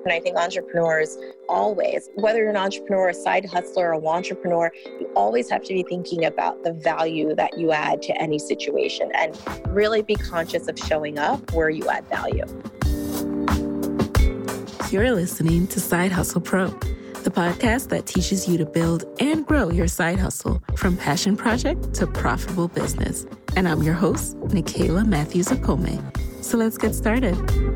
And I think entrepreneurs always, whether you're an entrepreneur, a side hustler, or an entrepreneur, you always have to be thinking about the value that you add to any situation and really be conscious of showing up where you add value. You're listening to Side Hustle Pro, the podcast that teaches you to build and grow your side hustle from passion project to profitable business. And I'm your host, Nicaila Matthews-Okome. So let's get started.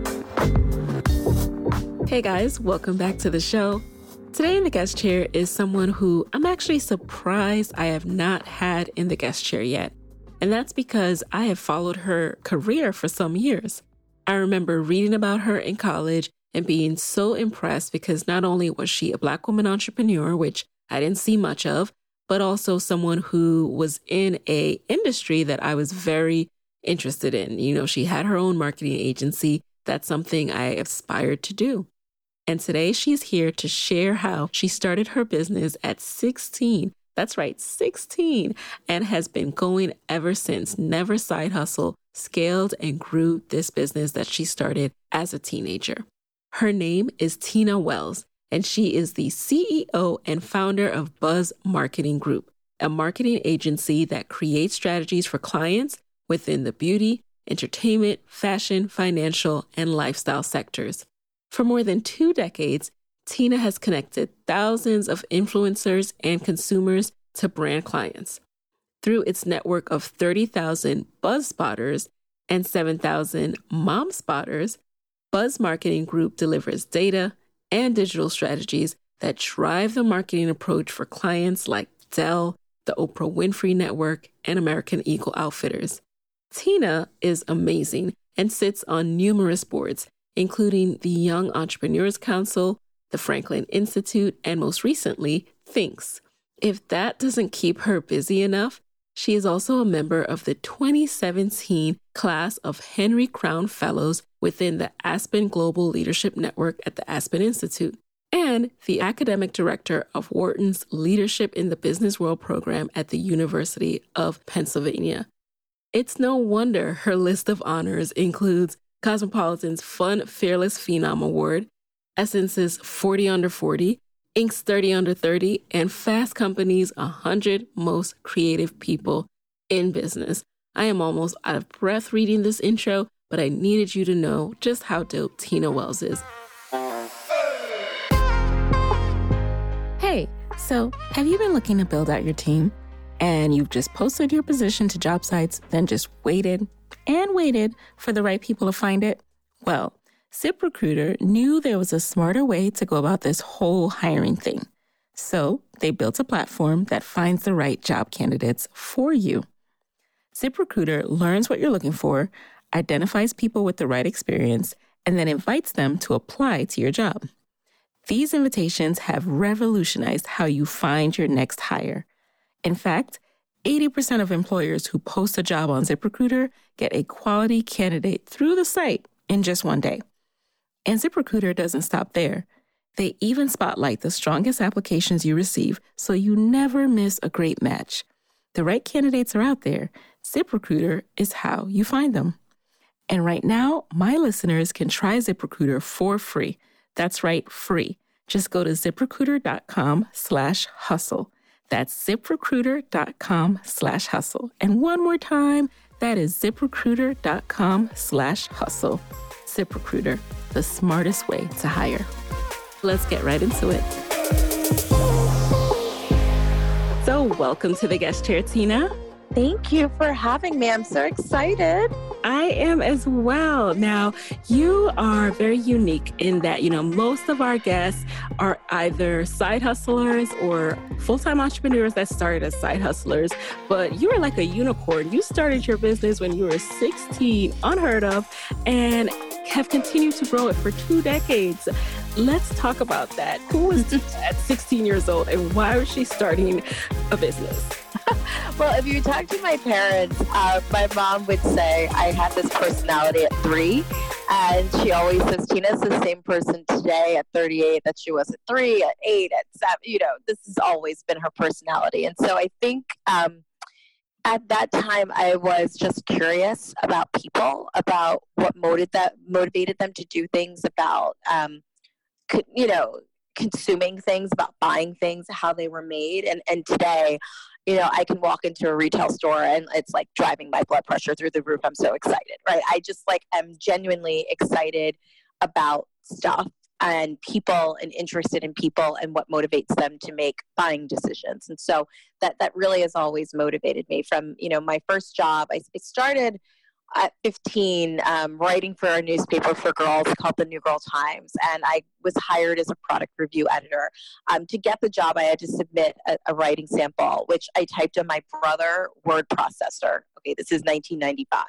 Hey guys, welcome back to the show. Today in the guest chair is someone who I'm actually surprised I have not had in the guest chair yet. And that's because I have followed her career for some years. I remember reading about her in college and being so impressed because not only was she a Black woman entrepreneur, which I didn't see much of, but also someone who was in a industry that I was very interested in. You know, she had her own marketing agency. That's something I aspired to do. And today she's here to share how she started her business at 16. That's right, 16, and has been going ever since. Never side hustle, scaled and grew this business that she started as a teenager. Her name is Tina Wells, and she is the CEO and founder of Buzz Marketing Group, a marketing agency that creates strategies for clients within the beauty, entertainment, fashion, financial, and lifestyle sectors. For more than 2 decades, Tina has connected thousands of influencers and consumers to brand clients. Through its network of 30,000 Buzz Spotters and 7,000 Mom Spotters, Buzz Marketing Group delivers data and digital strategies that drive the marketing approach for clients like Dell, the Oprah Winfrey Network, and American Eagle Outfitters. Tina is amazing and sits on numerous boards, including the Young Entrepreneurs Council, the Franklin Institute, and most recently, Thinx. If that doesn't keep her busy enough, she is also a member of the 2017 class of Henry Crown Fellows within the Aspen Global Leadership Network at the Aspen Institute, and the academic director of Wharton's Leadership in the Business World program at the University of Pennsylvania. It's no wonder her list of honors includes Cosmopolitan's Fun Fearless Phenom Award, Essence's 40 Under 40, Inc.'s 30 Under 30, and Fast Company's 100 Most Creative People in Business. I am almost out of breath reading this intro, but I needed you to know just how dope Tina Wells is. Hey, so have you been looking to build out your team? And you've just posted your position to job sites, then just waited and waited for the right people to find it? Well, ZipRecruiter knew there was a smarter way to go about this whole hiring thing. So they built a platform that finds the right job candidates for you. ZipRecruiter learns what you're looking for, identifies people with the right experience, and then invites them to apply to your job. These invitations have revolutionized how you find your next hire. In fact, 80% of employers who post a job on ZipRecruiter get a quality candidate through the site in just one day. And ZipRecruiter doesn't stop there. They even spotlight the strongest applications you receive so you never miss a great match. The right candidates are out there. ZipRecruiter is how you find them. And right now, my listeners can try ZipRecruiter for free. That's right, free. Just go to ZipRecruiter.com/hustle. That's ZipRecruiter.com/hustle. And one more time, that is ZipRecruiter.com/hustle. ZipRecruiter, the smartest way to hire. Let's get right into it. So welcome to the guest chair, Tina. Thank you for having me. I'm so excited. I am as well. Now, you are very unique in that, most of our guests are either side hustlers or full-time entrepreneurs that started as side hustlers, but you are like a unicorn. You started your business when you were 16, unheard of, and have continued to grow it for 2 decades. Let's talk about that. Who was Tina at 16 years old and why was she starting a business? Well, if you talk to my parents, my mom would say I had this personality at 3. And she always says, Tina's the same person today at 38 that she was at 3, at 8, at 7. This has always been her personality. And so I think at that time, I was just curious about people, about what motivated them to do things, about consuming things, about buying things, how they were made. And today, I can walk into a retail store and it's like driving my blood pressure through the roof. I'm so excited, right? I just like am genuinely excited about stuff and people and interested in people and what motivates them to make buying decisions. And so that really has always motivated me from, my first job. I started at 15 writing for a newspaper for girls called the New Girl Times. And I was hired as a product review editor. To get the job, I had to submit a writing sample, which I typed on my brother word processor. Okay, this is 1995.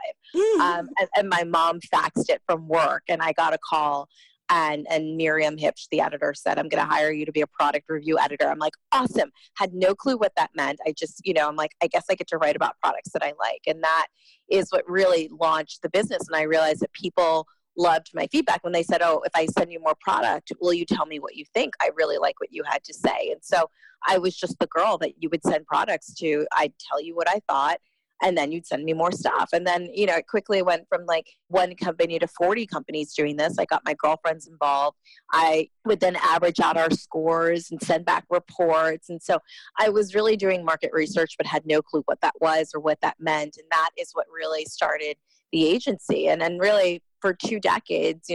And my mom faxed it from work, and I got a call. And Miriam Hipsch, the editor, said, I'm going to hire you to be a product review editor. I'm like, awesome. Had no clue what that meant. I just, I'm like, I guess I get to write about products that I like. And that is what really launched the business. And I realized that people loved my feedback when they said, oh, if I send you more product, will you tell me what you think? I really like what you had to say. And so I was just the girl that you would send products to. I'd tell you what I thought, and then you'd send me more stuff. And then, it quickly went from like one company to 40 companies doing this. I got my girlfriends involved. I would then average out our scores and send back reports. And so I was really doing market research, but had no clue what that was or what that meant. And that is what really started the agency. And then really for 2 decades,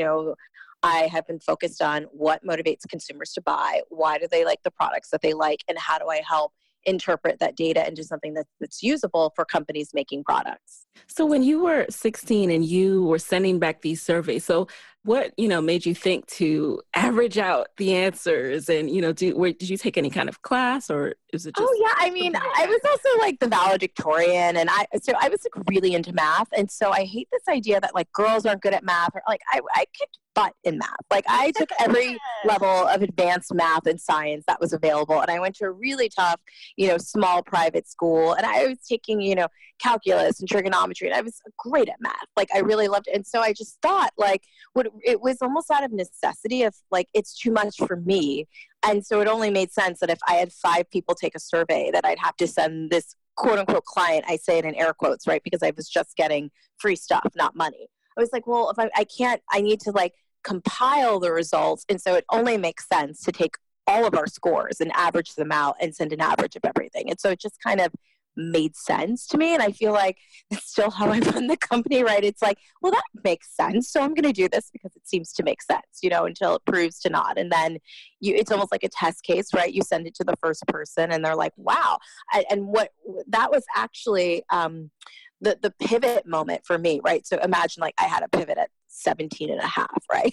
I have been focused on what motivates consumers to buy, why do they like the products that they like, and how do I help interpret that data into something that's usable for companies making products. So when you were 16 and you were sending back these surveys, so what, made you think to average out the answers and, did you take any kind of class, or is it just? Oh yeah. I mean, I was also like the valedictorian, and I was like really into math. And so I hate this idea that like girls aren't good at math, or like I kicked butt in math. Like I took every level of advanced math and science that was available. And I went to a really tough, small private school, and I was taking, calculus and trigonometry, and I was great at math. Like I really loved it. And so I just thought like it was almost out of necessity of like, it's too much for me. And so it only made sense that if I had 5 people take a survey, that I'd have to send this quote unquote client, I say it in air quotes, right? Because I was just getting free stuff, not money. I was like, well, if I can't, I need to like compile the results. And so it only makes sense to take all of our scores and average them out and send an average of everything. And so it just kind of made sense to me. And I feel like that's still how I run the company, right? It's like, well, that makes sense. So I'm going to do this because it seems to make sense, until it proves to not. And then it's almost like a test case, right? You send it to the first person and they're like, wow. And what that was actually the pivot moment for me, right? So imagine like I had a pivot at 17 and a half, right?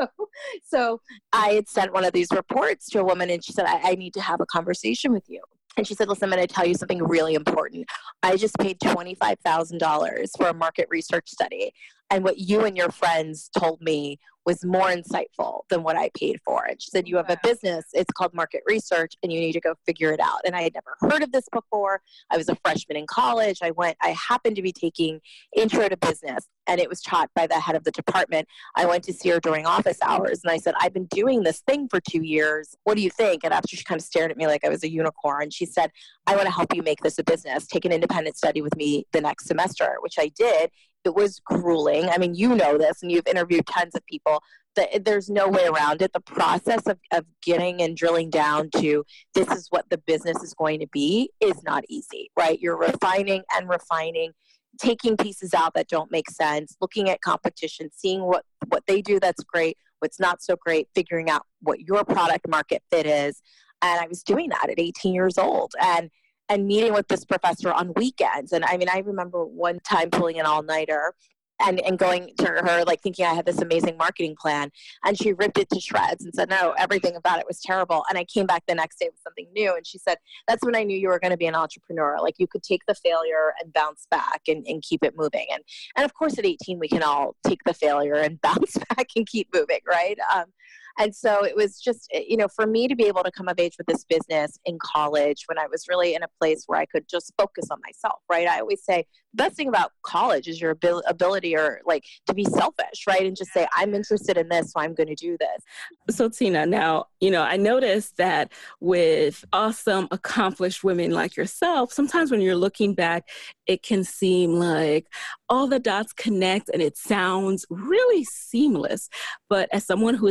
So I had sent one of these reports to a woman, and she said, I need to have a conversation with you. And she said, listen, I'm going to tell you something really important. I just paid $25,000 for a market research study. And what you and your friends told me was more insightful than what I paid for. And she said, you have a business, it's called Market Research, and you need to go figure it out. And I had never heard of this before. I was a freshman in college. I happened to be taking Intro to Business, and it was taught by the head of the department. I went to see her during office hours, and I said, I've been doing this thing for 2 years. What do you think? And after she kind of stared at me like I was a unicorn, she said, I want to help you make this a business. Take an independent study with me the next semester, which I did. It was grueling. I mean, you know this, and you've interviewed tons of people. There's no way around it. The process of getting and drilling down to this is what the business is going to be is not easy, right? You're refining and refining, taking pieces out that don't make sense, looking at competition, seeing what they do that's great, what's not so great, figuring out what your product market fit is. And I was doing that at 18 years old. And meeting with this professor on weekends. And I mean, I remember one time pulling an all-nighter and going to her, like thinking I had this amazing marketing plan. And she ripped it to shreds and said, no, everything about it was terrible. And I came back the next day with something new. And she said, that's when I knew you were going to be an entrepreneur. Like you could take the failure and bounce back and keep it moving. And of course at 18, we can all take the failure and bounce back and keep moving, right? And so it was just, for me to be able to come of age with this business in college when I was really in a place where I could just focus on myself, right? I always say the best thing about college is your ability or like to be selfish, right? And just say, I'm interested in this, so I'm going to do this. So Tina, now, I noticed that with awesome, accomplished women like yourself, sometimes when you're looking back, it can seem like all the dots connect and it sounds really seamless. But as someone who has been to college,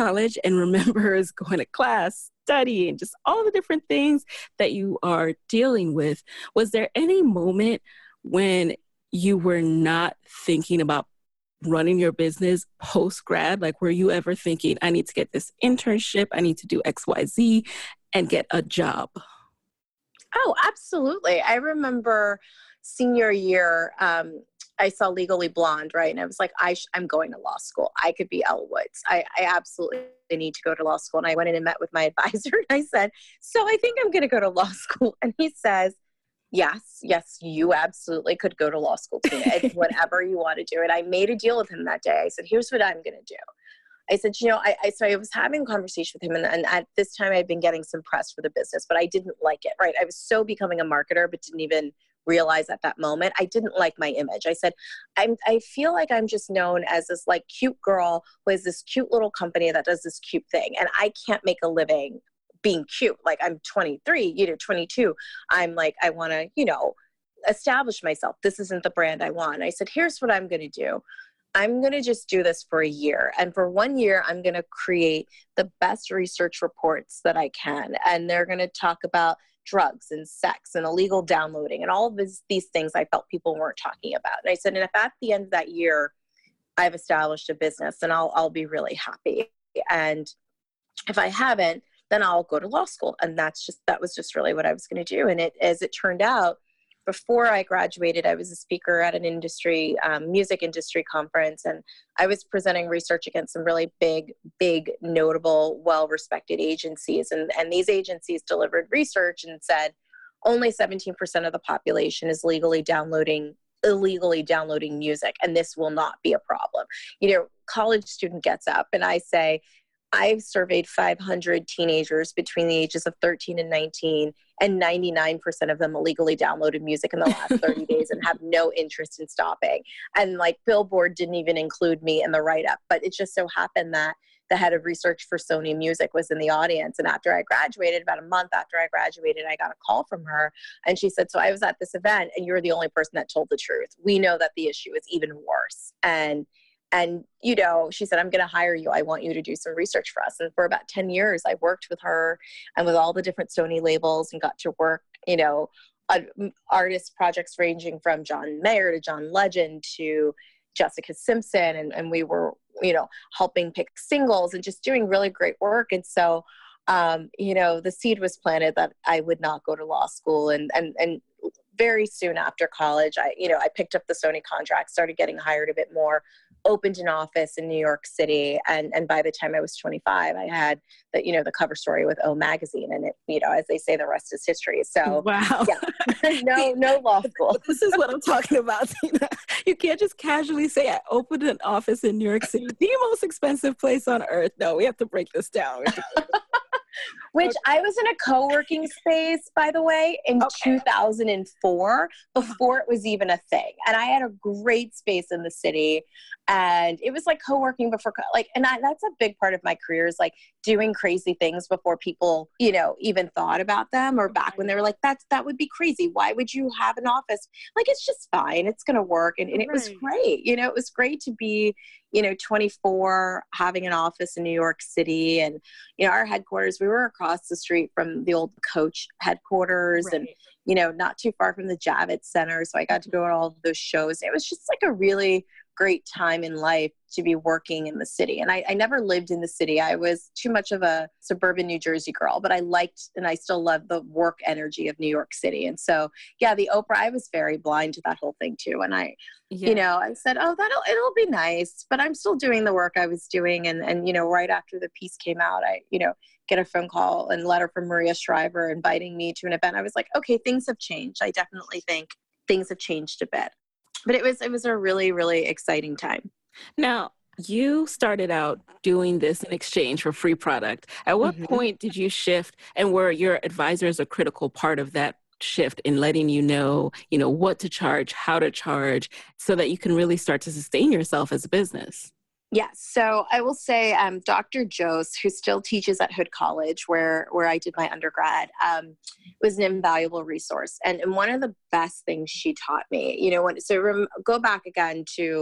college and remembers going to class, studying, just all the different things that you are dealing with. Was there any moment when you were not thinking about running your business post-grad? Like, were you ever thinking, I need to get this internship, I need to do XYZ and get a job? Oh, absolutely. I remember senior year, I saw Legally Blonde, right? And I was like, I'm going to law school. I could be Elle Woods. I absolutely need to go to law school. And I went in and met with my advisor and I said, so I think I'm going to go to law school. And he says, yes, you absolutely could go to law school, Tina. It's whatever you want to do. And I made a deal with him that day. I said, here's what I'm going to do. I said, I was having a conversation with him and at this time I'd been getting some press for the business, but I didn't like it, right? I was so becoming a marketer, but didn't even realize at that moment, I didn't like my image. I said, I feel like I'm just known as this like cute girl who has this cute little company that does this cute thing. And I can't make a living being cute. Like I'm 23, 22. I'm like, I want to, establish myself. This isn't the brand I want. I said, here's what I'm going to do. I'm going to just do this for a year. And for 1 year, I'm going to create the best research reports that I can. And they're going to talk about drugs and sex and illegal downloading and all of these things I felt people weren't talking about. And I said, and if at the end of that year, I've established a business, then I'll be really happy. And if I haven't, then I'll go to law school. And that was just really what I was going to do. And as it turned out, before I graduated, I was a speaker at an music industry conference, and I was presenting research against some really big, notable, well-respected agencies. And these agencies delivered research and said only 17% of the population is illegally downloading music, and this will not be a problem. College student gets up, and I say, I've surveyed 500 teenagers between the ages of 13 and 19, and 99% of them illegally downloaded music in the last 30 days and have no interest in stopping. And like Billboard didn't even include me in the write-up, but it just so happened that the head of research for Sony Music was in the audience. And after I graduated, about a month after I graduated, I got a call from her. And she said, so I was at this event and you're the only person that told the truth. We know that the issue is even worse. And she said, I'm going to hire you. I want you to do some research for us. And for about 10 years, I worked with her and with all the different Sony labels and got to work, on artist projects ranging from John Mayer to John Legend to Jessica Simpson. And we were, helping pick singles and just doing really great work. And so, the seed was planted that I would not go to law school. And very soon after college, I picked up the Sony contract, started getting hired a bit more, opened an office in New York City. And by the time I was 25, I had the cover story with O Magazine. And it, as they say, the rest is history. So wow. Yeah, no law school. This is what I'm talking about, Tina. You can't just casually say, I opened an office in New York City, the most expensive place on earth. No, we have to break this down. Which I was in a co-working space, by the way, in 2004, before it was even a thing. And I had a great space in the city. And it was like co-working before, that's a big part of my career is like doing crazy things before people, even thought about them, or back when they were like, that would be crazy. Why would you have an office? Like, it's just fine. It's going to work. And it was great. It was great to be, 24, having an office in New York City. And, our headquarters, we were across the street from the old Coach headquarters and, not too far from the Javits Center. So I got to go to all of those shows. It was just like a really great time in life to be working in the city. And I never lived in the city. I was too much of a suburban New Jersey girl, but I liked, and I still love the work energy of New York City. And so, the Oprah, I was very blind to that whole thing too. And I said, it'll be nice, but I'm still doing the work I was doing. And right after the piece came out, I, get a phone call and letter from Maria Shriver inviting me to an event. I was like, okay, things have changed. I definitely think things have changed a bit. But it was a really, really exciting time. Now, you started out doing this in exchange for free product. At what point did you shift, and were your advisors a critical part of that shift in letting you know, what to charge, how to charge, so that you can really start to sustain yourself as a business? Yes. So I will say Dr. Jose, who still teaches at Hood College, where I did my undergrad, was an invaluable resource. And one of the best things she taught me, go back again to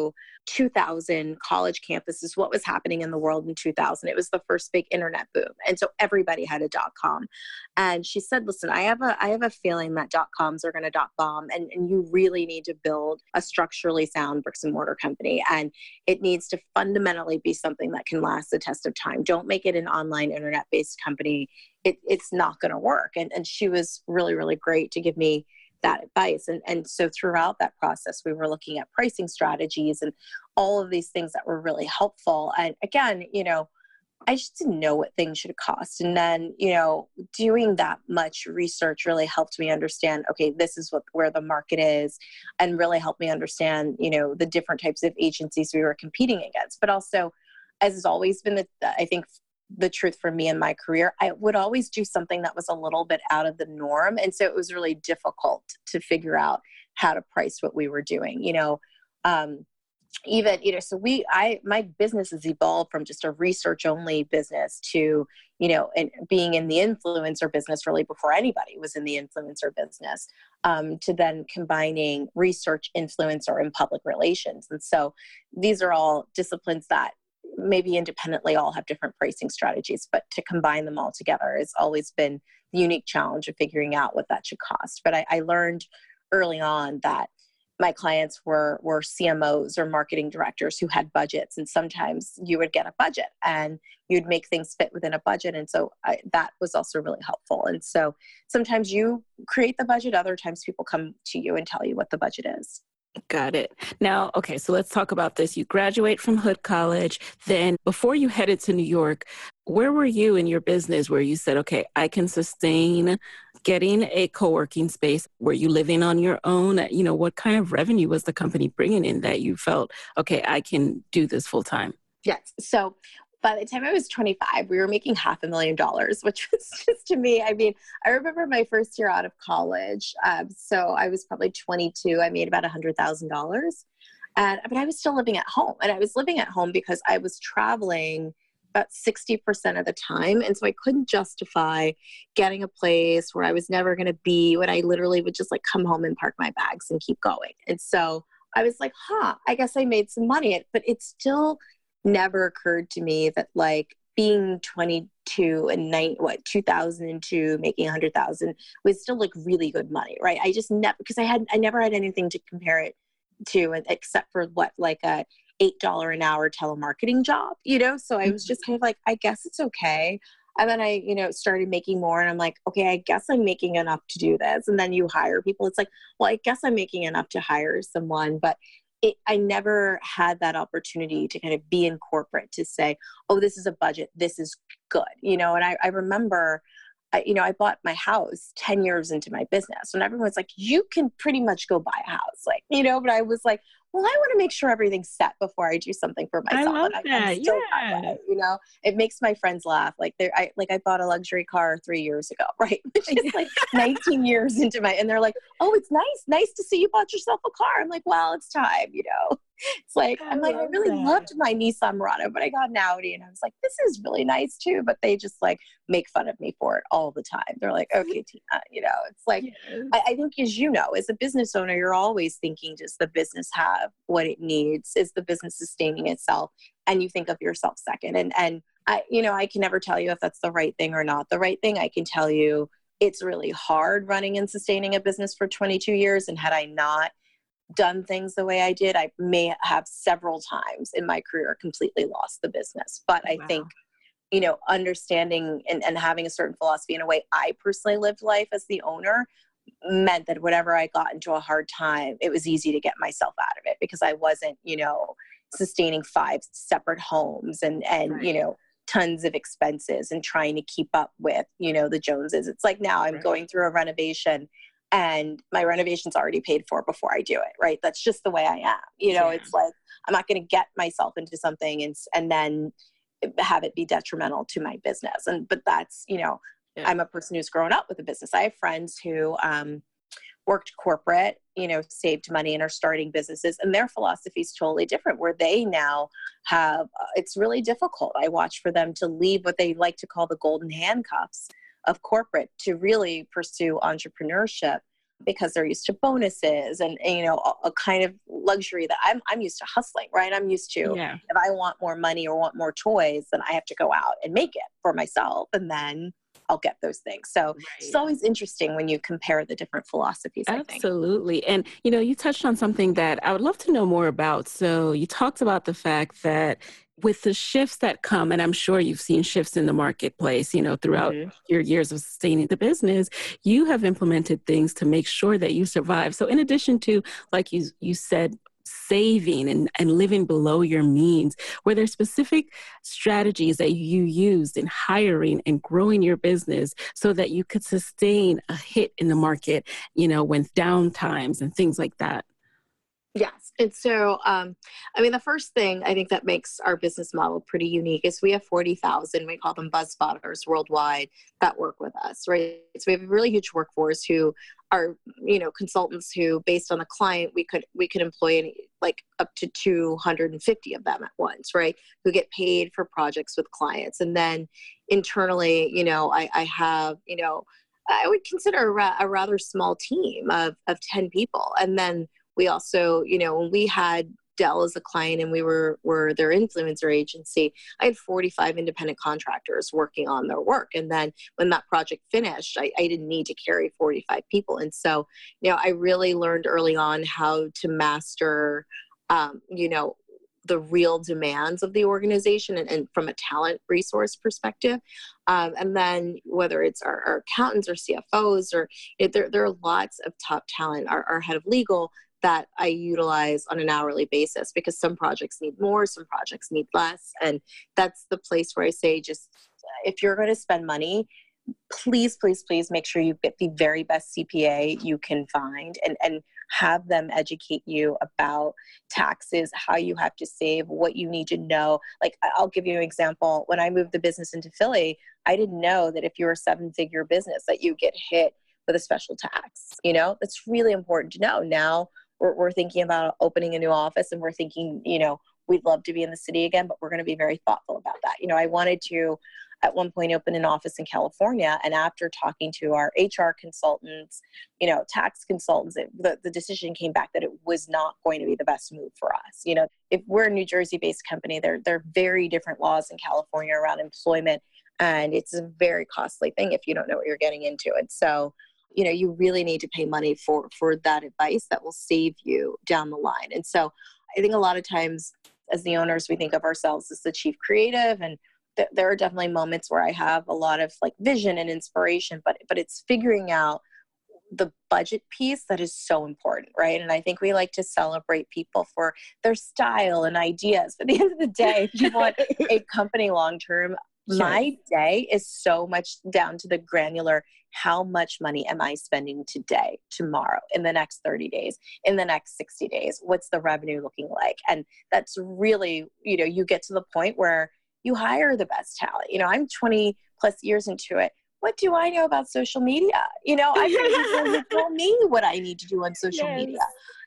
2000 college campuses, what was happening in the world in 2000. It was the first big internet boom. And so everybody had a .com. And she said, listen, I have a feeling that .coms are going to .bomb, and you really need to build a structurally sound bricks and mortar company. And it needs to fundamentally be something that can last the test of time. Don't make it an online internet-based company. It's not going to work. And she was really, really great to give me that advice. And so throughout that process, we were looking at pricing strategies and all of these things that were really helpful. And again, I just didn't know what things should cost. And then, doing that much research really helped me understand, okay, this is where the market is, and really helped me understand, the different types of agencies we were competing against. But also, as has always been I think the truth for me in my career, I would always do something that was a little bit out of the norm. And so it was really difficult to figure out how to price what we were doing, my business has evolved from just a research only business to, and being in the influencer business really before anybody was in the influencer business, to then combining research, influencer, and public relations. And so these are all disciplines that maybe independently all have different pricing strategies, but to combine them all together has always been the unique challenge of figuring out what that should cost. But I learned early on that my clients were CMOs or marketing directors who had budgets, and sometimes you would get a budget and you'd make things fit within a budget. And so that was also really helpful. And so sometimes you create the budget, other times people come to you and tell you what the budget is. Got it. Now, okay, so let's talk about this. You graduate from Hood College. Then before you headed to New York, where were you in your business where you said, okay, I can sustain getting a co-working space? Were you living on your own? What kind of revenue was the company bringing in that you felt, okay, I can do this full time? Yes. So by the time I was 25, we were making $500,000, which was just, to me, I remember my first year out of college. So I was probably 22. I made about $100,000. But I was still living at home. And I was living at home because I was traveling about 60% of the time. And so I couldn't justify getting a place where I was never going to be, when I literally would just come home and park my bags and keep going. And so I was like, I guess I made some money. But it still never occurred to me that being 22 and 2002 making 100,000 was still really good money, right? I just because I never had anything to compare it to except for a $8 an hour telemarketing job, So I was just kind of I guess it's okay. And then I, started making more, and I'm like, okay, I guess I'm making enough to do this. And then you hire people. It's well, I guess I'm making enough to hire someone, but I never had that opportunity to kind of be in corporate to say, oh, this is a budget. This is good. And I remember, I bought my house 10 years into my business, and everyone's like, you can pretty much go buy a house. But I was like, well, I want to make sure everything's set before I do something for myself. I love that. Yeah. That way, it makes my friends laugh. I bought a luxury car 3 years ago, right? Which is 19 years into and they're like, oh, it's nice to see you bought yourself a car. I'm like, well, it's time, It's I really loved my Nissan Murano, but I got an Audi, and I was like, this is really nice too. But they just make fun of me for it all the time. They're like, okay, Tina, it's yes. I think, as a business owner, you're always thinking, does the business have what it needs? Is the business sustaining itself? And you think of yourself second. And I can never tell you if that's the right thing or not the right thing. I can tell you it's really hard running and sustaining a business for 22 years. And had I not done things the way I did, I may have several times in my career completely lost the business. But I think, understanding and having a certain philosophy in a way I personally lived life as the owner meant that whenever I got into a hard time, it was easy to get myself out of it because I wasn't, sustaining 5 separate homes and right. Tons of expenses and trying to keep up with, the Joneses. It's now I'm going through a renovation, and my renovation's already paid for before I do it, right? That's just the way I am. It's I'm not going to get myself into something and then have it be detrimental to my business. But that's, I'm a person who's grown up with a business. I have friends who worked corporate, saved money and are starting businesses, and their philosophy is totally different, where they now have, it's really difficult. I watch for them to leave what they like to call the golden handcuffs of corporate to really pursue entrepreneurship. because they're used to bonuses and a kind of luxury that I'm used to hustling, right? I'm used to, Yeah. if I want more money or want more toys, then I have to go out and make it for myself, and then I'll get those things. So it's always interesting when you compare the different philosophies, I think. Absolutely. And, you touched on something that I would love to know more about. So you talked about the fact that with the shifts that come, and I'm sure you've seen shifts in the marketplace, throughout your years of sustaining the business, you have implemented things to make sure that you survive. So in addition to, like you said, saving and living below your means, were there specific strategies that you used in hiring and growing your business so that you could sustain a hit in the market, when down times and things like that? Yes. And so, the first thing I think that makes our business model pretty unique is we have 40,000, we call them buzz spotters worldwide, that work with us, right? So we have a really huge workforce who are, consultants who, based on the client, we could employ like up to 250 of them at once, right? Who get paid for projects with clients. And then internally, I have, I would consider a rather small team of 10 people. And then we also, when we had Dell as a client and we were their influencer agency, I had 45 independent contractors working on their work. And then when that project finished, I didn't need to carry 45 people. And so, I really learned early on how to master, the real demands of the organization and from a talent resource perspective. And then whether it's our accountants or CFOs or there are lots of top talent, our head of legal, that I utilize on an hourly basis because some projects need more, some projects need less. And that's the place where I say, just if you're going to spend money, please, please, please make sure you get the very best CPA you can find and have them educate you about taxes, how you have to save, what you need to know. Like, I'll give you an example. When I moved the business into Philly, I didn't know that if you're a 7-figure business that you get hit with a special tax. That's really important to know. Now, we're thinking about opening a new office and we're thinking, we'd love to be in the city again, but we're going to be very thoughtful about that. I wanted to at one point open an office in California. And after talking to our HR consultants, tax consultants, the decision came back that it was not going to be the best move for us. If we're a New Jersey-based company, there are very different laws in California around employment. And it's a very costly thing if you don't know what you're getting into. And so, you really need to pay money for that advice that will save you down the line. And so I think a lot of times as the owners, we think of ourselves as the chief creative. And there are definitely moments where I have a lot of like vision and inspiration, but it's figuring out the budget piece that is so important, right? And I think we like to celebrate people for their style and ideas. But at the end of the day, if you want a company long-term, my day is so much down to the granular. How much money am I spending today, tomorrow, in the next 30 days, in the next 60 days? What's the revenue looking like? And that's really, you get to the point where you hire the best talent. I'm 20 plus years into it. What do I know about social media? I think you tell me what I need to do on social media.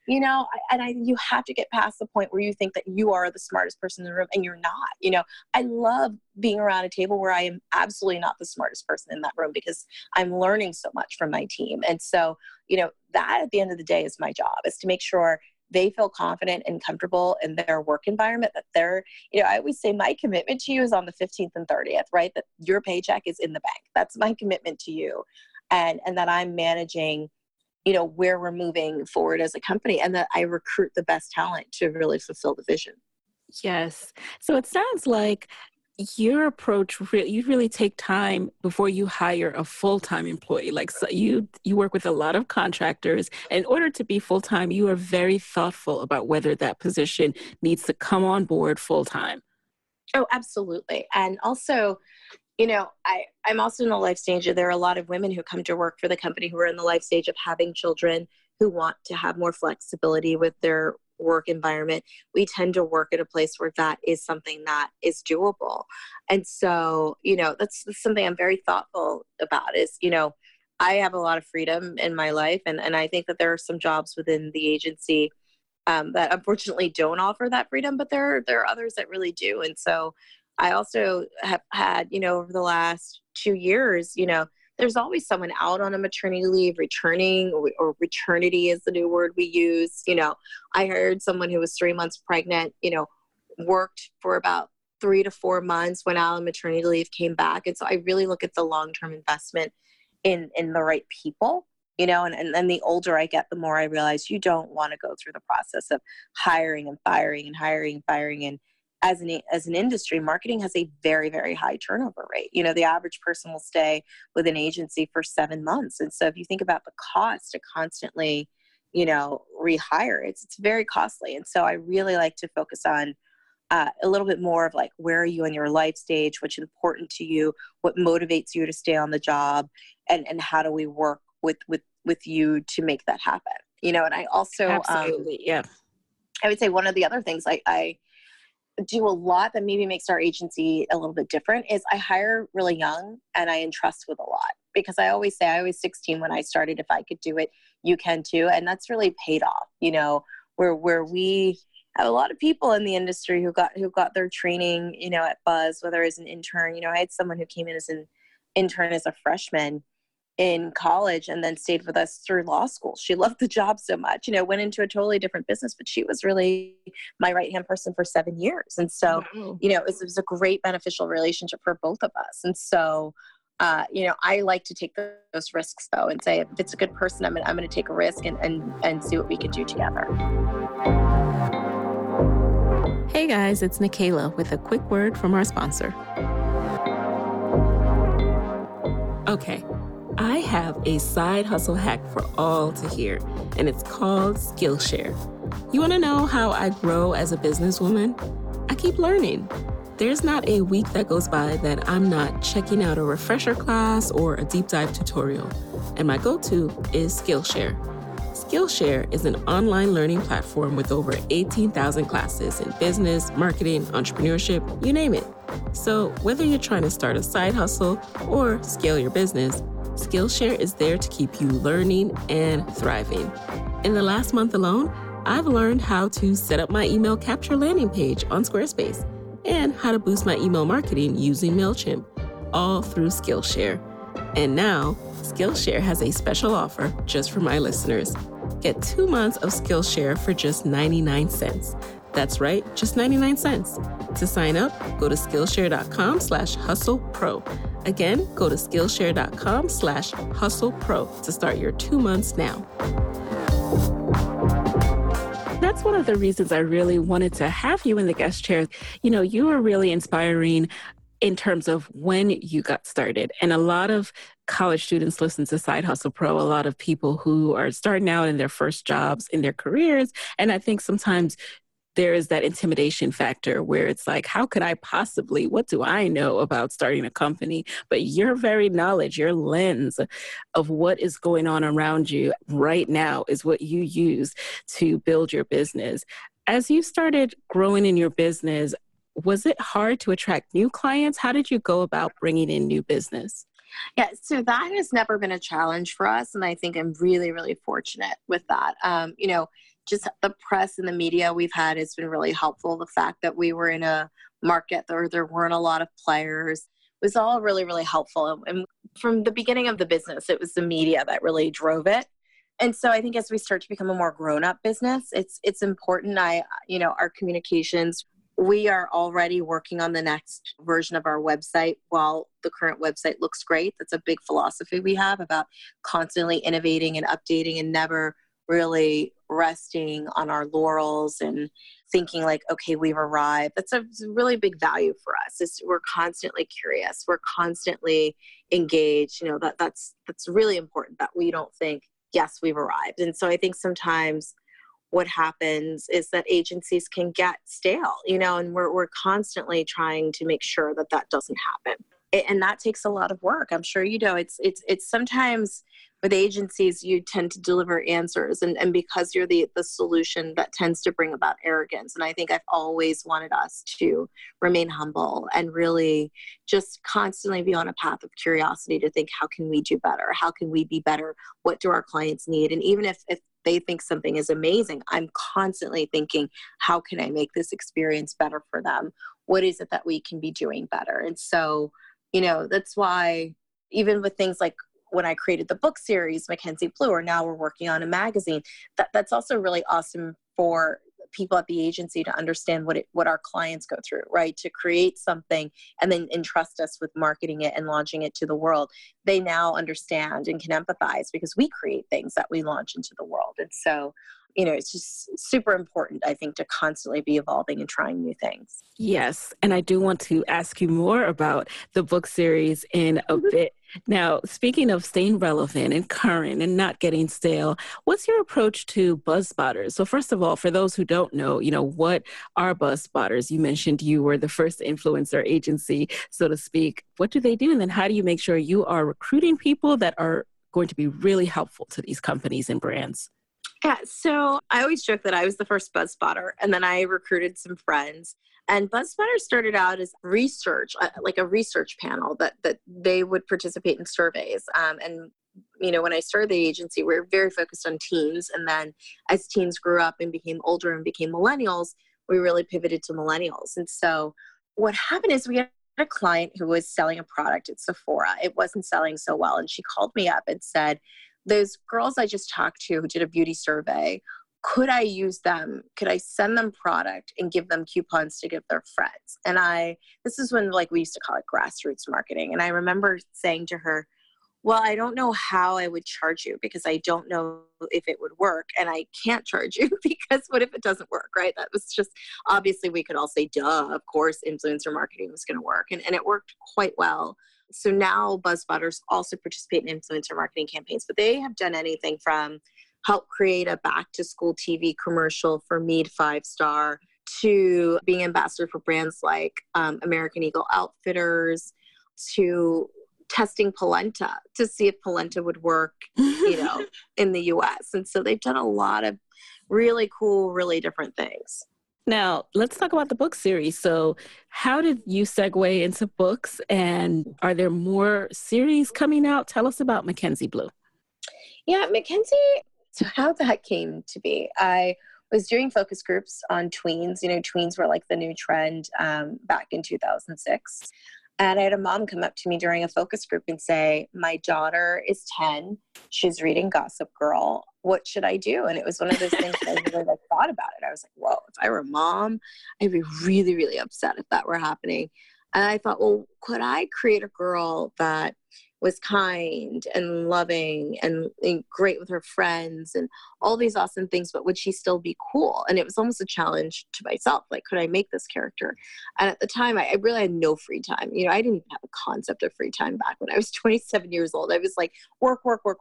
You have to get past the point where you think that you are the smartest person in the room and you're not. I love being around a table where I am absolutely not the smartest person in that room because I'm learning so much from my team. And so, that at the end of the day is my job, is to make sure they feel confident and comfortable in their work environment, that they're, I always say my commitment to you is on the 15th and 30th, right? That your paycheck is in the bank. That's my commitment to you. And that I'm managing where we're moving forward as a company, and that I recruit the best talent to really fulfill the vision. Yes. So it sounds like your approach, you really take time before you hire a full-time employee. Like, so you work with a lot of contractors. In order to be full-time, you are very thoughtful about whether that position needs to come on board full-time. Oh, absolutely. And also, I'm also in the life stage. There are a lot of women who come to work for the company who are in the life stage of having children, who want to have more flexibility with their work environment. We tend to work at a place where that is something that is doable. And so, that's something I'm very thoughtful about is, I have a lot of freedom in my life. And I think that there are some jobs within the agency that unfortunately don't offer that freedom, but there are others that really do. And so I also have had, over the last 2 years, there's always someone out on a maternity leave, returning, or returnity is the new word we use. I hired someone who was 3 months pregnant, worked for about 3 to 4 months, went out on maternity leave, came back. And so I really look at the long-term investment in the right people, and the older I get, the more I realize you don't want to go through the process of hiring and firing and hiring and firing. And as an industry, marketing has a very, very high turnover rate. The average person will stay with an agency for 7 months. And so if you think about the cost to constantly, rehire, it's very costly. And so I really like to focus on a little bit more of like, where are you in your life stage? What's important to you? What motivates you to stay on the job? And how do we work with you to make that happen? And I also, absolutely, yeah. I would say one of the other things I do a lot that maybe makes our agency a little bit different is I hire really young and I entrust with a lot, because I always say, I was 16 when I started. If I could do it, you can too. And that's really paid off, where we have a lot of people in the industry who got their training, at Buzz, whether as an intern. I had someone who came in as an intern as a freshman in college and then stayed with us through law school. She loved the job so much, went into a totally different business, but she was really my right-hand person for 7 years. And so, wow. it was a great beneficial relationship for both of us. And so, I like to take those risks though, and say, if it's a good person, I'm going to take a risk and see what we can do together. Hey guys, it's Nikayla with a quick word from our sponsor. Okay. I have a side hustle hack for all to hear, and it's called Skillshare. You want to know how I grow as a businesswoman? I keep learning. There's not a week that goes by that I'm not checking out a refresher class or a deep dive tutorial, and my go-to is Skillshare. Skillshare is an online learning platform with over 18,000 classes in business, marketing, entrepreneurship, you name it. So whether you're trying to start a side hustle or scale your business, Skillshare is there to keep you learning and thriving. In the last month alone, I've learned how to set up my email capture landing page on Squarespace and how to boost my email marketing using MailChimp, all through Skillshare. And now, Skillshare has a special offer just for my listeners. Get 2 months of Skillshare for just 99 cents. That's right, just 99 cents. To sign up, go to Skillshare.com/hustlepro. Again, go to Skillshare.com/hustlepro to start your 2 months now. That's one of the reasons I really wanted to have you in the guest chair. You are really inspiring in terms of when you got started. And a lot of college students listen to Side Hustle Pro, a lot of people who are starting out in their first jobs in their careers. And I think sometimes there is that intimidation factor where it's like, how could I possibly, what do I know about starting a company? But your very knowledge, your lens of what is going on around you right now is what you use to build your business. As you started growing in your business, was it hard to attract new clients? How did you go about bringing in new business? Yeah, so that has never been a challenge for us. And I think I'm really, really fortunate with that. Just the press and the media we've had has been really helpful. The fact that we were in a market where there weren't a lot of players was all really, really helpful. And from the beginning of the business, it was the media that really drove it. And so I think as we start to become a more grown-up business, it's important. Our communications, we are already working on the next version of our website. While the current website looks great, that's a big philosophy we have about constantly innovating and updating and never really resting on our laurels and thinking like, okay, we've arrived. That's a really big value for us. We're constantly curious. We're constantly engaged. That's really important, that we don't think, yes, we've arrived. And so I think sometimes what happens is that agencies can get stale, and we're constantly trying to make sure that doesn't happen. And that takes a lot of work. I'm sure it's sometimes with agencies, you tend to deliver answers, and because you're the solution, that tends to bring about arrogance. And I think I've always wanted us to remain humble and really just constantly be on a path of curiosity to think, how can we do better? How can we be better? What do our clients need? And even if they think something is amazing, I'm constantly thinking, how can I make this experience better for them? What is it that we can be doing better? And so, that's why even with things like when I created the book series, Mackenzie Blue, or now we're working on a magazine, that's also really awesome for people at the agency to understand what our clients go through, right? To create something and then entrust us with marketing it and launching it to the world. They now understand and can empathize because we create things that we launch into the world. And so, it's just super important, I think, to constantly be evolving and trying new things. Yes. And I do want to ask you more about the book series in a bit. Now, speaking of staying relevant and current and not getting stale, what's your approach to buzz spotters? So first of all, for those who don't know, what are buzz spotters? You mentioned you were the first influencer agency, so to speak. What do they do? And then how do you make sure you are recruiting people that are going to be really helpful to these companies and brands? Yeah, so I always joke that I was the first buzz spotter, and then I recruited some friends. And buzz spotters started out as research, like a research panel that they would participate in surveys. And when I started the agency, we were very focused on teens. And then as teens grew up and became older and became millennials, we really pivoted to millennials. And so what happened is we had a client who was selling a product at Sephora. It wasn't selling so well. And she called me up and said, those girls I just talked to who did a beauty survey, could I use them? Could I send them product and give them coupons to give their friends? And this is when we used to call it grassroots marketing. And I remember saying to her, well, I don't know how I would charge you because I don't know if it would work. And I can't charge you because what if it doesn't work, right? That was just, obviously we could all say, duh, of course, influencer marketing was going to work. And it worked quite well. So now BuzzSpotters also participate in influencer marketing campaigns, but they have done anything from help create a back to school TV commercial for Mead 5-Star to being ambassador for brands like American Eagle Outfitters to testing polenta to see if polenta would work, in the US. And so they've done a lot of really cool, really different things. Now, let's talk about the book series. So how did you segue into books, and are there more series coming out? Tell us about Mackenzie Blue. Yeah, Mackenzie, so how that came to be, I was doing focus groups on tweens. Tweens were like the new trend back in 2006. And I had a mom come up to me during a focus group and say, my daughter is 10. She's reading Gossip Girl. What should I do? And it was one of those things that I really thought about it. I was like, whoa, if I were a mom, I'd be really, really upset if that were happening. And I thought, well, could I create a girl that was kind and loving and great with her friends and all these awesome things, but would she still be cool? And it was almost a challenge to myself. Like, could I make this character? And at the time, I really had no free time. I didn't even have a concept of free time back when I was 27 years old. I was like, work.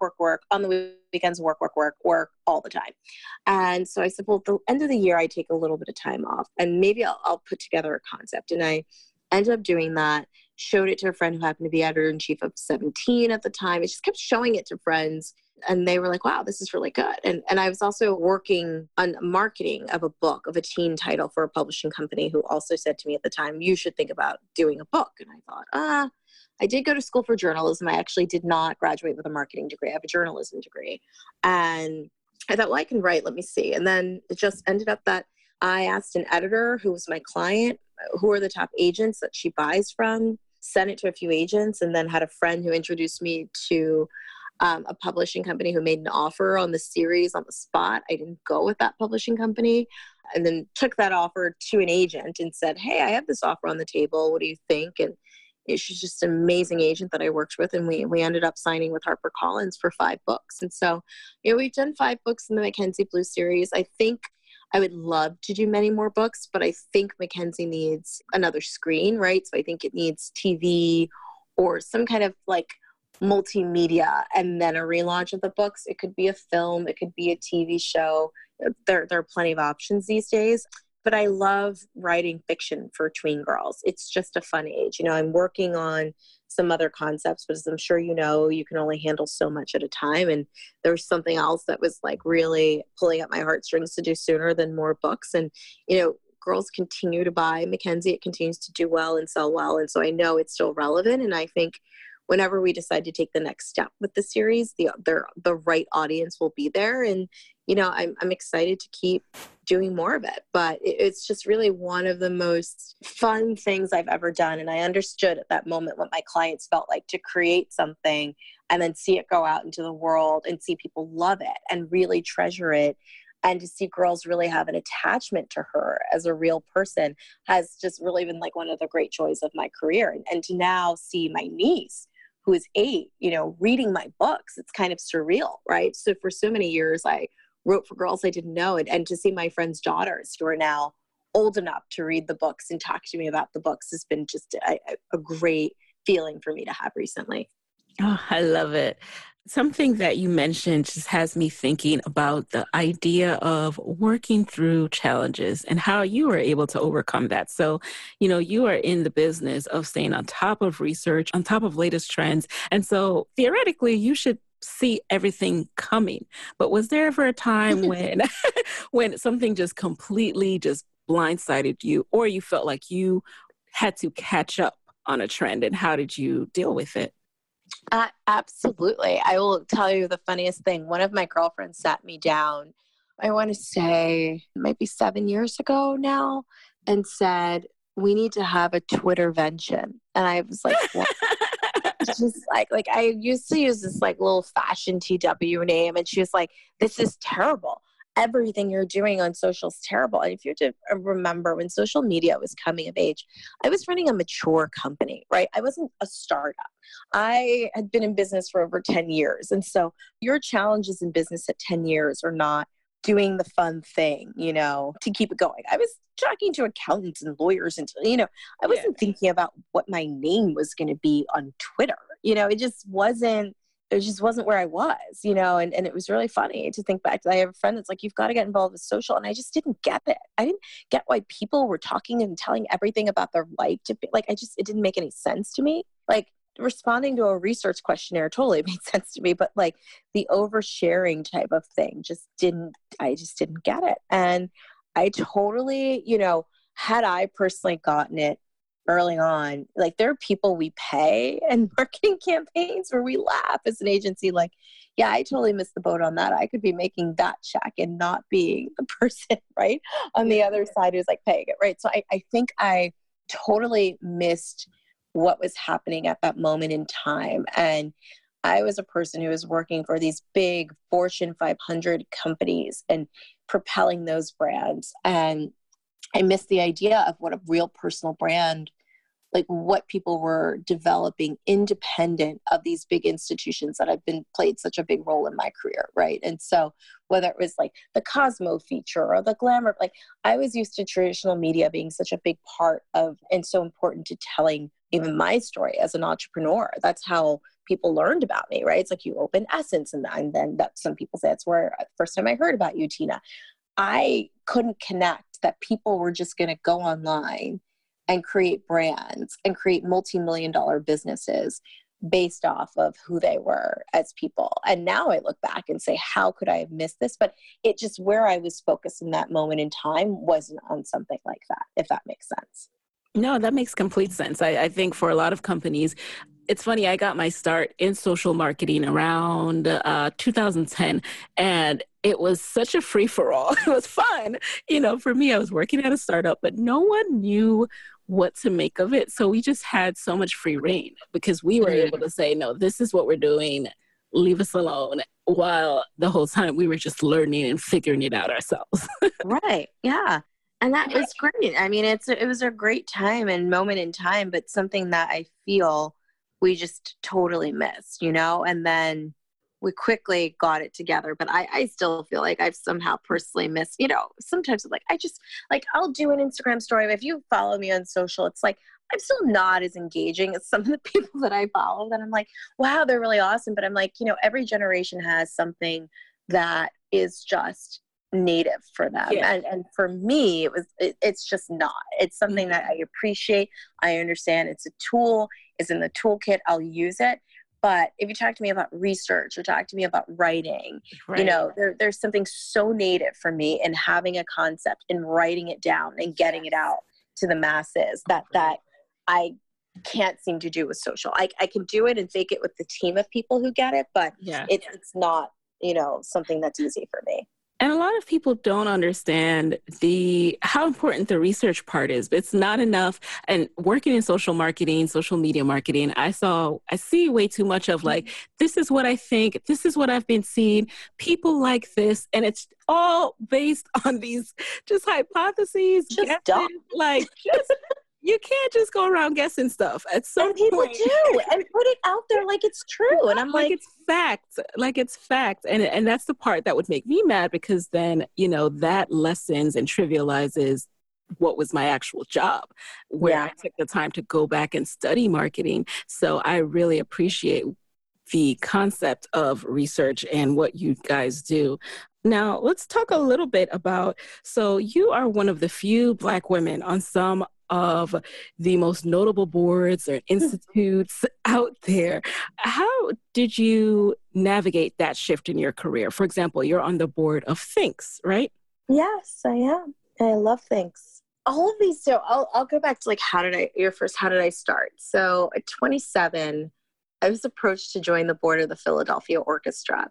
On the weekends, work all the time. And so I said, well, at the end of the year, I take a little bit of time off and maybe I'll put together a concept. And I ended up doing that. Showed it to a friend who happened to be editor-in-chief of 17 at the time. I just kept showing it to friends and they were like, wow, this is really good. And I was also working on marketing of a book, of a teen title for a publishing company who also said to me at the time, you should think about doing a book. And I thought, I did go to school for journalism. I actually did not graduate with a marketing degree. I have a journalism degree. And I thought, well, I can write, let me see. And then it just ended up that I asked an editor who was my client, who are the top agents that she buys from, sent it to a few agents, and then had a friend who introduced me to a publishing company who made an offer on the series on the spot. I didn't go with that publishing company, and then took that offer to an agent and said, hey, I have this offer on the table. What do you think? And she's just an amazing agent that I worked with. And we ended up signing with HarperCollins for 5 books. And so, we've done 5 books in the Mackenzie Blue series. I think I would love to do many more books, but I think Mackenzie needs another screen, right? So I think it needs TV or some kind of multimedia and then a relaunch of the books. It could be a film. It could be a TV show. There are plenty of options these days. But I love writing fiction for tween girls. It's just a fun age. I'm working on some other concepts, but as I'm sure you can only handle so much at a time. And there's something else that was really pulling at my heartstrings to do sooner than more books. And, girls continue to buy Mackenzie. It continues to do well and sell well. And so I know it's still relevant. And I think whenever we decide to take the next step with the series, the right audience will be there. And, I'm excited to keep doing more of it. But it's just really one of the most fun things I've ever done. And I understood at that moment what my clients felt like, to create something and then see it go out into the world and see people love it and really treasure it. And to see girls really have an attachment to her as a real person has just really been like one of the great joys of my career. And to now see my niece, who is 8, reading my books, it's kind of surreal, right? So for so many years, I wrote for girls I didn't know. And to see my friends' daughters who are now old enough to read the books and talk to me about the books has been just a great feeling for me to have recently. Oh, I love it. Something that you mentioned just has me thinking about the idea of working through challenges and how you were able to overcome that. So, you are in the business of staying on top of research, on top of latest trends. And so theoretically, you should see everything coming. But was there ever a time when, when something just completely just blindsided you, or you felt like you had to catch up on a trend, and how did you deal with it? Absolutely. I will tell you the funniest thing. One of my girlfriends sat me down, I want to say maybe 7 years ago now, and said, we need to have a Twittervention. And I was like, what? Just like I used to use this like little fashion TW name. And she was like, this is terrible. Everything you're doing on social is terrible. And if you have to remember, when social media was coming of age, I was running a mature company, right? I wasn't a startup. I had been in business for over 10 years. And so your challenges in business at 10 years are not doing the fun thing, to keep it going. I was talking to accountants and lawyers and, I wasn't thinking about what my name was going to be on Twitter. It just wasn't where I was, and it was really funny to think back. I have a friend that's like, you've got to get involved with social. And I just didn't get it. I didn't get why people were talking and telling everything about their life it didn't make any sense to me. Like, responding to a research questionnaire totally made sense to me, but like the oversharing type of thing I just didn't get it. And I totally, had I personally gotten it early on, like there are people we pay and marketing campaigns where we laugh as an agency, like, yeah, I totally missed the boat on that. I could be making that check and not being the person, right, on the other side who's like paying it, right? So I think I totally missed what was happening at that moment in time. And I was a person who was working for these big Fortune 500 companies and propelling those brands. And I missed the idea of what a real personal brand, like what people were developing independent of these big institutions that have played such a big role in my career, right? And so whether it was like the Cosmo feature or the glamour, like I was used to traditional media being such a big part of and so important to telling even my story as an entrepreneur. That's how people learned about me, right? It's like you open Essence and then that some people say that's where the first time I heard about you, Tina. I couldn't connect that people were just going to go online and create brands and create multi-million-dollar businesses based off of who they were as people. And now I look back and say, how could I have missed this? But it just, where I was focused in that moment in time wasn't on something like that, if that makes sense. No, that makes complete sense. I think for a lot of companies, it's funny, I got my start in social marketing around 2010, and it was such a free-for-all. It was fun. For me, I was working at a startup, but no one knew what to make of it. So we just had so much free reign because we were able to say, no, this is what we're doing. Leave us alone. While the whole time we were just learning and figuring it out ourselves. Right. Yeah. And that was great. I mean, it was a great time and moment in time, but something that I feel we just totally missed, and then we quickly got it together. But I still feel like I've somehow personally missed, sometimes I'll do an Instagram story. But if you follow me on social, it's like, I'm still not as engaging as some of the people that I follow that I'm like, wow, they're really awesome. But I'm like, every generation has something that is just native for them. Yeah. And for me, it's just not. It's something that I appreciate. I understand it's a tool, it's in the toolkit, I'll use it. But if you talk to me about research or talk to me about writing, right, there's something so native for me in having a concept and writing it down and getting it out to the masses that I can't seem to do with social. I can do it and fake it with the team of people who get it, but it's not, something that's easy for me. And a lot of people don't understand how important the research part is. But it's not enough. And working in social marketing, social media marketing, I see way too much of like, this is what I think, this is what I've been seeing, people like this, and it's all based on these just hypotheses, Just guesses, dumb. like just you can't just go around guessing stuff. At some And people point, do and put it out there like it's true. And I'm like it's fact, like it's fact. And that's the part that would make me mad, because then, that lessens and trivializes what was my actual job, where I took the time to go back and study marketing. So I really appreciate the concept of research and what you guys do. Now, let's talk a little bit about, so you are one of the few Black women on some of the most notable boards or institutes out there. How did you navigate that shift in your career? For example, you're on the board of Thinx, right? Yes, I am. I love Thinx. All of these. So I'll go back to like, how did I start? So at 27, I was approached to join the board of the Philadelphia Orchestra.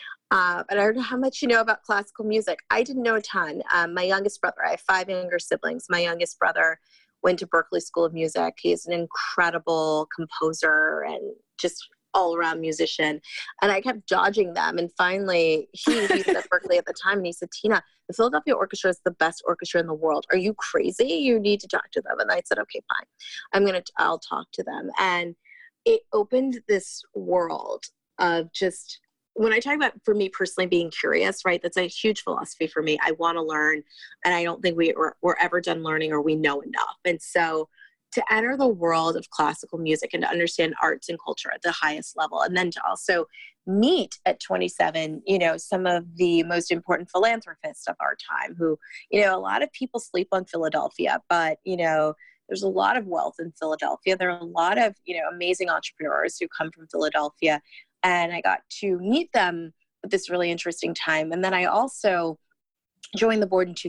And I don't know how much you know about classical music. I didn't know a ton. My youngest brother, I have 5 younger siblings. My youngest brother went to Berklee School of Music. He's an incredible composer and just all-around musician. And I kept dodging them. And finally, he was at Berklee at the time, and he said, Tina, the Philadelphia Orchestra is the best orchestra in the world. Are you crazy? You need to talk to them. And I said, okay, fine. I'll talk to them. And it opened this world of just, when I talk about, for me personally, being curious, right? That's a huge philosophy for me. I want to learn, and I don't think we're ever done learning or we know enough. And so to enter the world of classical music and to understand arts and culture at the highest level, and then to also meet at 27, some of the most important philanthropists of our time who, a lot of people sleep on Philadelphia, but, there's a lot of wealth in Philadelphia. There are a lot of, amazing entrepreneurs who come from Philadelphia. And I got to meet them at this really interesting time. And then I also joined the board in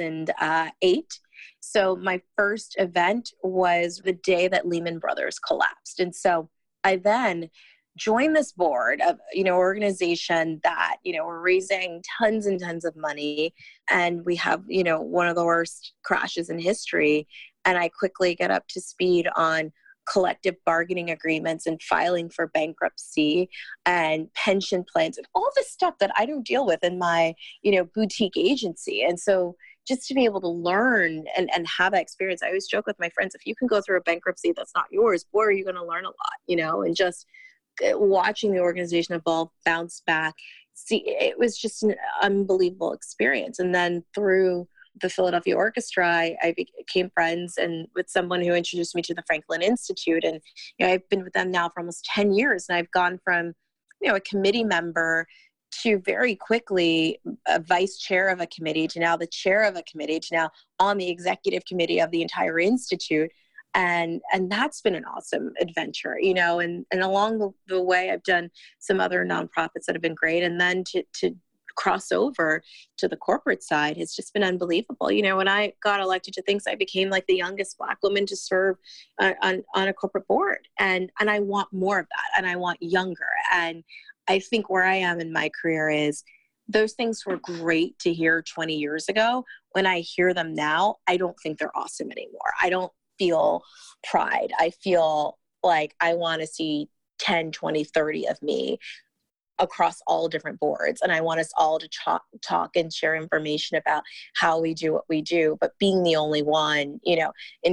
2008. So my first event was the day that Lehman Brothers collapsed. And so I then joined this board of, organization that, we're raising tons and tons of money. And we have, one of the worst crashes in history. And I quickly get up to speed on collective bargaining agreements and filing for bankruptcy and pension plans and all this stuff that I don't deal with in my, boutique agency. And so just to be able to learn and have that experience, I always joke with my friends, if you can go through a bankruptcy that's not yours, boy, are you going to learn a lot, and just watching the organization evolve, bounce back. See, it was just an unbelievable experience. And then through the Philadelphia Orchestra, I became friends and with someone who introduced me to the Franklin Institute. And I've been with them now for almost 10 years. And I've gone from, a committee member to very quickly a vice chair of a committee to now the chair of a committee to now on the executive committee of the entire institute. And that's been an awesome adventure, and along the way, I've done some other nonprofits that have been great. And then to cross over to the corporate side has just been unbelievable. When I got elected to Thinx, I became like the youngest Black woman to serve on a corporate board. And I want more of that. And I want younger. And I think where I am in my career is those things were great to hear 20 years ago. When I hear them now, I don't think they're awesome anymore. I don't feel pride. I feel like I want to see 10, 20, 30 of me across all different boards. And I want us all to talk and share information about how we do what we do. But being the only one, in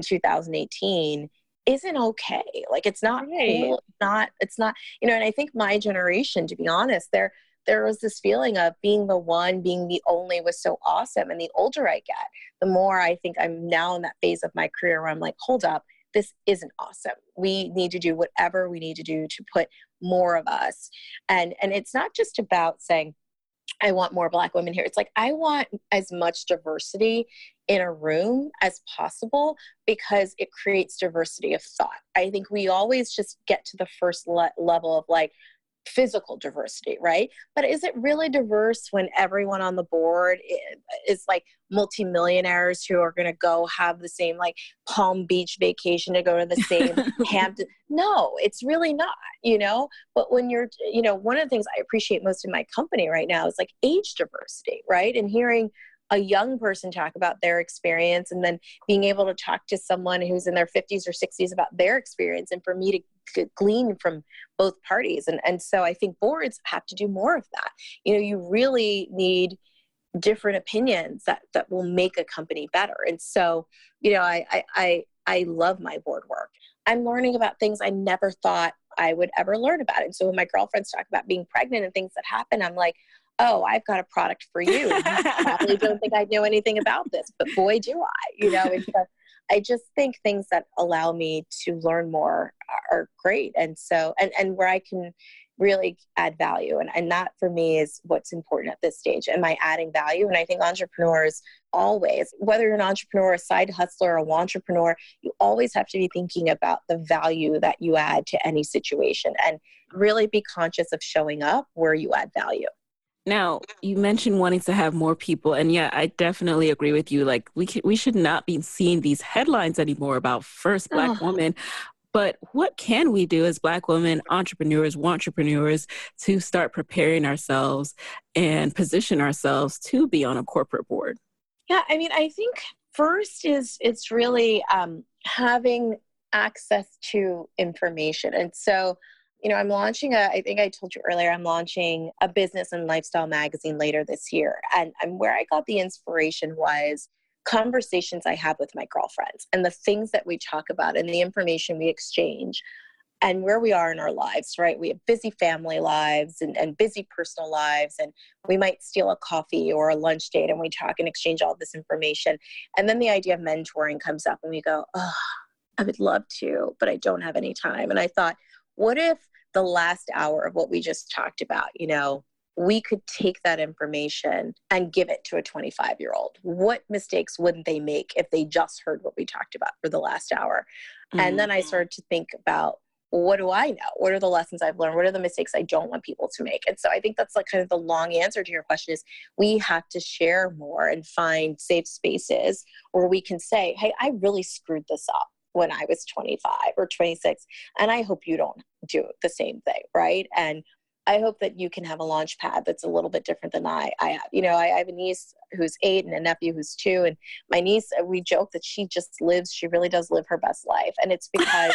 2018 isn't okay. Like, it's not cool. It's not, and I think my generation, to be honest, there was this feeling of being the one, being the only was so awesome. And the older I get, the more I think I'm now in that phase of my career where I'm like, hold up, this isn't awesome. We need to do whatever we need to do to put more of us. And it's not just about saying, I want more Black women here. It's like, I want as much diversity in a room as possible because it creates diversity of thought. I think we always just get to the first level of like, physical diversity, right? But is it really diverse when everyone on the board is like multimillionaires who are going to go have the same like Palm Beach vacation to go to the same Hampton? No, it's really not, But when you're, one of the things I appreciate most in my company right now is like age diversity, right? And hearing a young person talk about their experience and then being able to talk to someone who's in their 50s or 60s about their experience, and for me to glean from both parties. And so I think boards have to do more of that. You really need different opinions that will make a company better. And so, I love my board work. I'm learning about things I never thought I would ever learn about. And so when my girlfriends talk about being pregnant and things that happen, I'm like, oh, I've got a product for you. You probably don't think I know anything about this, but boy, do I, And so I just think things that allow me to learn more are great. And so, and where I can really add value. And that for me is what's important at this stage. Am I adding value? And I think entrepreneurs always, whether you're an entrepreneur, a side hustler, or a entrepreneur, you always have to be thinking about the value that you add to any situation and really be conscious of showing up where you add value. Now, you mentioned wanting to have more people. And yeah, I definitely agree with you. Like we should not be seeing these headlines anymore about first Black woman. But what can we do as Black women, entrepreneurs to start preparing ourselves and position ourselves to be on a corporate board? Yeah, I mean, I think first it's really having access to information. And so, I'm launching I think I told you earlier, I'm launching a business and lifestyle magazine later this year. And where I got the inspiration was conversations I have with my girlfriends and the things that we talk about and the information we exchange and where we are in our lives, right? We have busy family lives and busy personal lives, and we might steal a coffee or a lunch date and we talk and exchange all this information. And then the idea of mentoring comes up and we go, oh, I would love to, but I don't have any time. And I thought, what if the last hour of what we just talked about, we could take that information and give it to a 25-year-old. What mistakes wouldn't they make if they just heard what we talked about for the last hour? Mm-hmm. And then I started to think about, what do I know? What are the lessons I've learned? What are the mistakes I don't want people to make? And so I think that's like kind of the long answer to your question is we have to share more and find safe spaces where we can say, hey, I really screwed this up when I was 25 or 26. And I hope you don't do the same thing, right? And I hope that you can have a launch pad that's a little bit different than I have. I have a niece who's 8 and a nephew who's 2. And my niece, we joke that she really does live her best life. And it's because,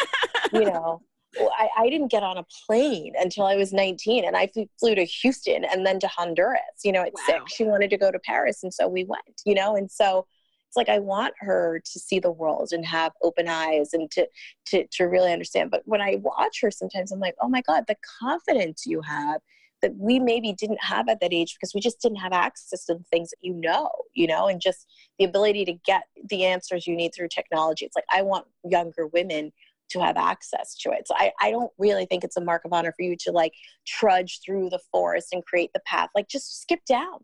I didn't get on a plane until I was 19, and I flew to Houston and then to Honduras, at 6. She wanted to go to Paris. And so we went, and so it's like, I want her to see the world and have open eyes and to really understand. But when I watch her, sometimes I'm like, oh my God, the confidence you have that we maybe didn't have at that age because we just didn't have access to the things that and just the ability to get the answers you need through technology. It's like, I want younger women to have access to it. So I don't really think it's a mark of honor for you to like trudge through the forest and create the path. Like just skip down,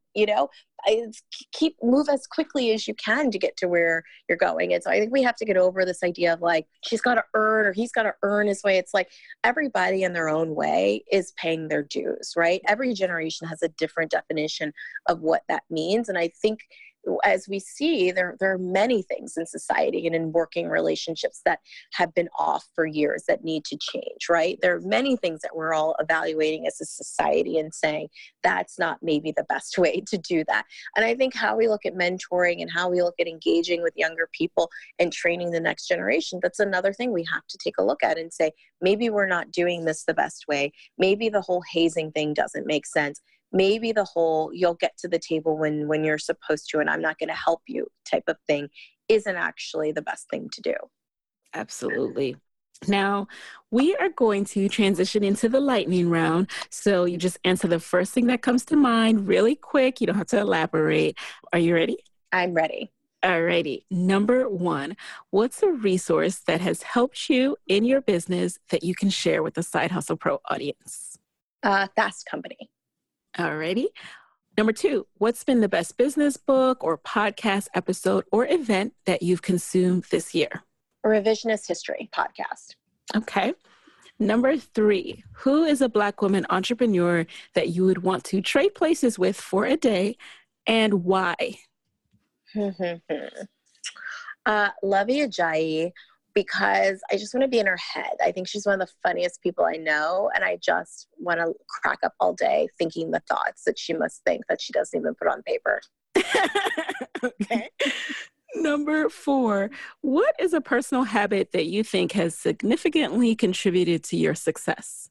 move as quickly as you can to get to where you're going. And so I think we have to get over this idea of like, she's got to earn or he's got to earn his way. It's like everybody in their own way is paying their dues, right? Every generation has a different definition of what that means. And I think as we see, there are many things in society and in working relationships that have been off for years that need to change, right? There are many things that we're all evaluating as a society and saying that's not maybe the best way to do that. And I think how we look at mentoring and how we look at engaging with younger people and training the next generation, that's another thing we have to take a look at and say, maybe we're not doing this the best way. Maybe the whole hazing thing doesn't make sense. Maybe the whole you'll get to the table when you're supposed to and I'm not going to help you type of thing isn't actually the best thing to do. Absolutely. Now, we are going to transition into the lightning round. So you just answer the first thing that comes to mind really quick. You don't have to elaborate. Are you ready? I'm ready. Alrighty. Number 1, what's a resource that has helped you in your business that you can share with the Side Hustle Pro audience? Fast Company. Alrighty. Number 2, what's been the best business book or podcast episode or event that you've consumed this year? A Revisionist History podcast. Okay. Number 3, who is a Black woman entrepreneur that you would want to trade places with for a day, and why? Luvvie Ajayi, because I just want to be in her head. I think she's one of the funniest people I know, and I just want to crack up all day thinking the thoughts that she must think that she doesn't even put on paper. Okay. Number 4, what is a personal habit that you think has significantly contributed to your success?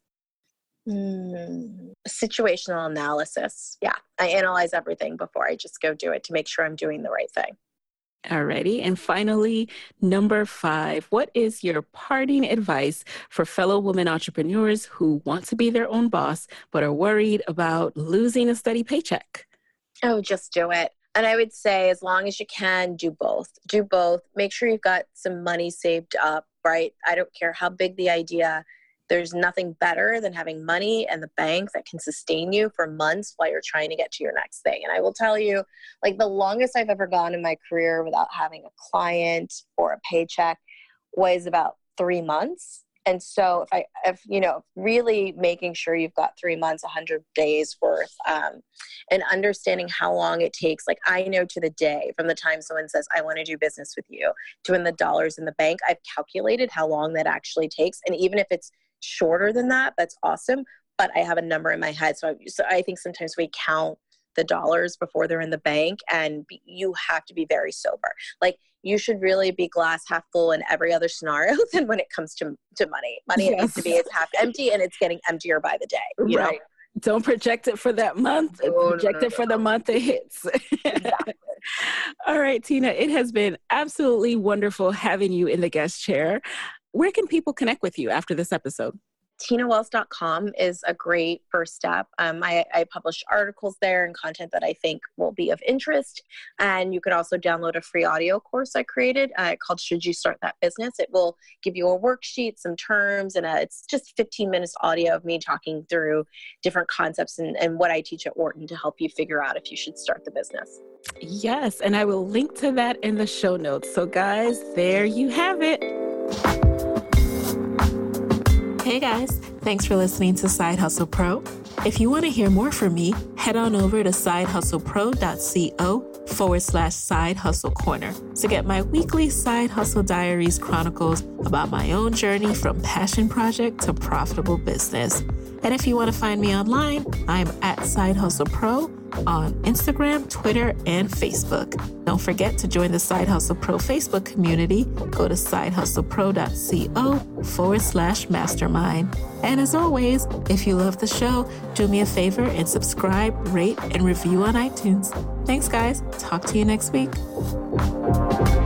Situational analysis. Yeah, I analyze everything before I just go do it to make sure I'm doing the right thing. Alrighty. And finally, number 5, what is your parting advice for fellow women entrepreneurs who want to be their own boss but are worried about losing a steady paycheck? Oh, just do it. And I would say, as long as you can, do both. Do both. Make sure you've got some money saved up, right? I don't care how big the idea. There's nothing better than having money in the bank that can sustain you for months while you're trying to get to your next thing. And I will tell you, like, the longest I've ever gone in my career without having a client or a paycheck was about 3 months. And so if really making sure you've got 3 months, 100 days worth, and understanding how long it takes. Like, I know to the day from the time someone says, I want to do business with you, to when the dollar's in the bank, I've calculated how long that actually takes. And even if it's shorter than that, that's awesome. But I have a number in my head. So I think sometimes we count the dollars before they're in the bank, and you have to be very sober. Like, you should really be glass half full in every other scenario than when it comes to money. Money, yes. It needs to be, it's half empty, and it's getting emptier by the day. You know? Don't project it for that month. Project it for the month it hits. Exactly. All right, Tina, it has been absolutely wonderful having you in the guest chair. Where can people connect with you after this episode? TinaWells.com is a great first step. I publish articles there and content that I think will be of interest. And you can also download a free audio course I created called Should You Start That Business? It will give you a worksheet, some terms, and it's just 15 minutes audio of me talking through different concepts and what I teach at Wharton to help you figure out if you should start the business. Yes, and I will link to that in the show notes. So guys, there you have it. Hey guys, thanks for listening to Side Hustle Pro. If you want to hear more from me, head on over to sidehustlepro.co/Side Hustle Corner to get my weekly Side Hustle Diaries chronicles about my own journey from passion project to profitable business. And if you want to find me online, I'm at Side Hustle Pro on Instagram, Twitter, and Facebook. Don't forget to join the Side Hustle Pro Facebook community. Go to sidehustlepro.co/mastermind. And as always, if you love the show, do me a favor and subscribe, rate, and review on iTunes. Thanks, guys. Talk to you next week.